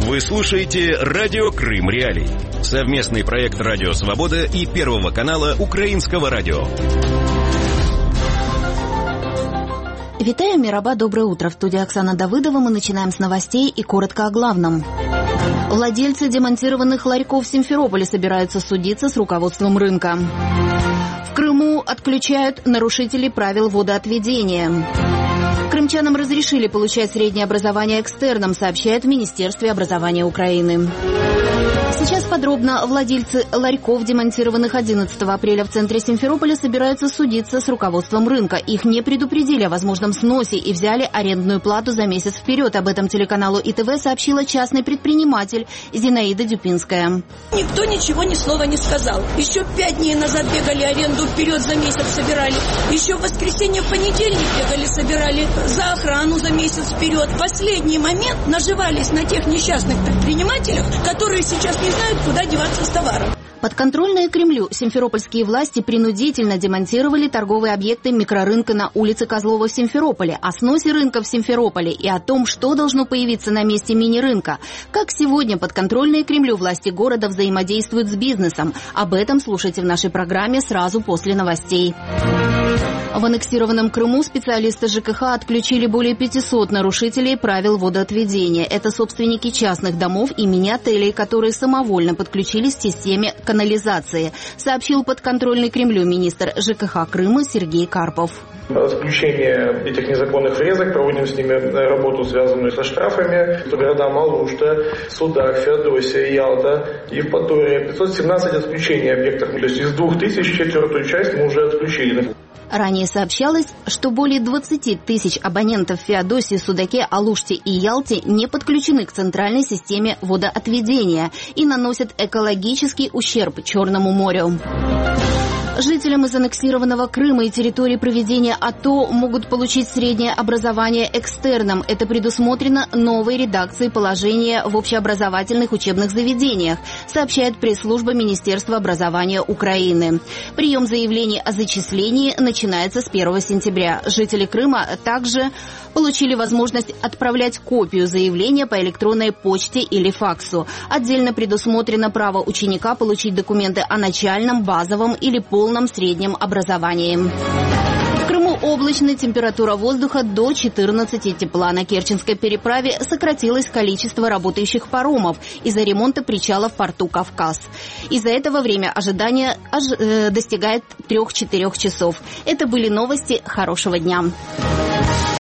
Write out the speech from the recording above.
Вы слушаете «Радио Крым Реалии». Совместный проект «Радио Свобода» и Первого канала Украинского радио. Витаю, Мираба, доброе утро. В студии Оксана Давыдова. Мы начинаем с новостей и коротко о главном. Владельцы демонтированных ларьков в Симферополе собираются судиться с руководством рынка. В Крыму отключают нарушителей правил водоотведения. Крымчанам разрешили получать среднее образование экстерном, сообщает в Министерстве образования Украины. Сейчас подробно. Владельцы ларьков, демонтированных 11 апреля в центре Симферополя, собираются судиться с руководством рынка. Их не предупредили о возможном сносе и взяли арендную плату за месяц вперед. Об этом телеканалу ИТВ сообщила частный предприниматель Зинаида Дюпинская. Никто ничего, ни слова не сказал. Еще 5 дней назад бегали аренду вперед, за месяц собирали. Еще в воскресенье, в понедельник бегали, собирали за охрану за месяц вперед. В последний момент наживались на тех несчастных предпринимателях, которые сейчас не знают, куда деваться с товаром. Подконтрольные Кремлю симферопольские власти принудительно демонтировали торговые объекты микрорынка на улице Козлова в Симферополе. О сносе рынка в Симферополе и о том, что должно появиться на месте мини-рынка. Как сегодня подконтрольные Кремлю власти города взаимодействуют с бизнесом. Об этом слушайте в нашей программе сразу после новостей. В аннексированном Крыму специалисты ЖКХ отключили более 500 нарушителей правил водоотведения. Это собственники частных домов и мини-отелей, которые самовольно подключились к системе канализации, сообщил подконтрольный Кремлю министр ЖКХ Крыма Сергей Карпов. Исключение этих незаконных врезок, проводим с ними работу, связанную со штрафами. В города Малушта, Судак, Феодосия, Ялта, Евпатория. 517 отключений объектов. То есть из 2000 четвертую часть мы уже отключили. Ранее сообщалось, что более 20 тысяч абонентов в Феодосии, Судаке, Алуште и Ялте не подключены к центральной системе водоотведения и наносят экологический ущерб Черному морю. Жителям из аннексированного Крыма и территории проведения АТО могут получить среднее образование экстерном. Это предусмотрено новой редакцией положения в общеобразовательных учебных заведениях, сообщает пресс-служба Министерства образования Украины. Прием заявлений о зачислении начинается с 1 сентября. Жители Крыма также получили возможность отправлять копию заявления по электронной почте или факсу. Отдельно предусмотрено право ученика получить документы о начальном, базовом или полном среднем образовании. В Крыму облачная, температура воздуха до 14 тепла. На Керченской переправе сократилось количество работающих паромов из-за ремонта причала в порту Кавказ. Из-за этого время ожидания достигает 3-4 часов. Это были новости. Хорошего дня.